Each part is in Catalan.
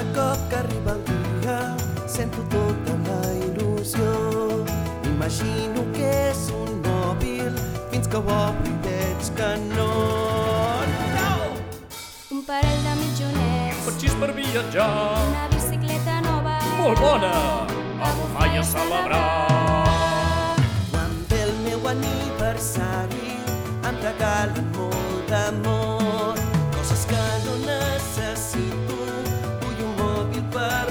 Cada cop que arriba el dia sento tota la il·lusió. Imagino que és un mòbil fins que ho obro i veig que no. Un parell de mitjonets, Petxís per viatjar, una bicicleta nova, molt bona, agafar i a celebrar. Quan ve el meu aniversari em regalen molt d'amor, coses que no necessito, vull un mòbil per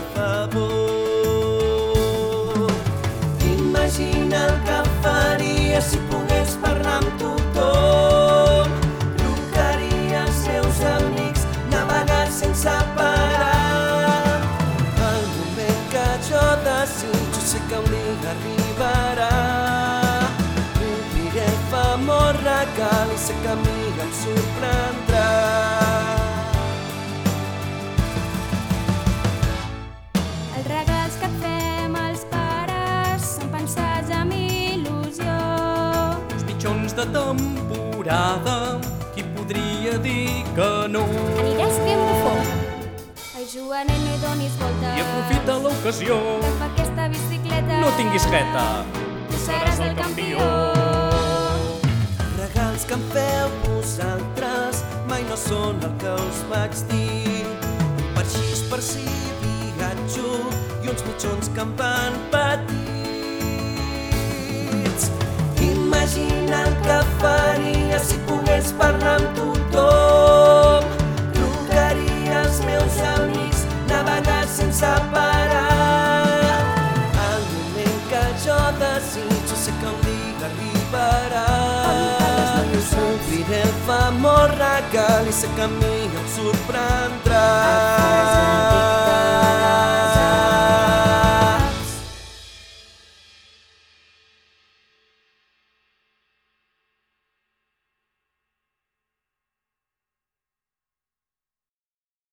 favor. Imagina el que faria si pogués parlar amb tothom, trucaria als seus amics, navegar sense parar. El moment que jo desitjo sé que un dia arribarà. Obriré el famós regal i sé que a mi em sorprendrà. els regals que et fem els pares són pensats amb il·lusió. Els mitjons de temporada, qui podria dir que no? Aniràs fent bufó. Ai, Joanet, no hi donis voltes. I aprofita l'ocasió, Agafa aquesta bicicleta. no tinguis jeta, Tu seràs el campió. Regals que em feu vosaltres mai no són el que us vaig dir. Un parxís per si viatjo i uns mitjons que em van petits. Imagina el que faria si pogués parlar amb tothom. Trucaria als meus amics, navegar sense parar. El moment que jo desitjo sé que un dia arribarà. Obriré el famós regal i sé que a mi em sorprendrà.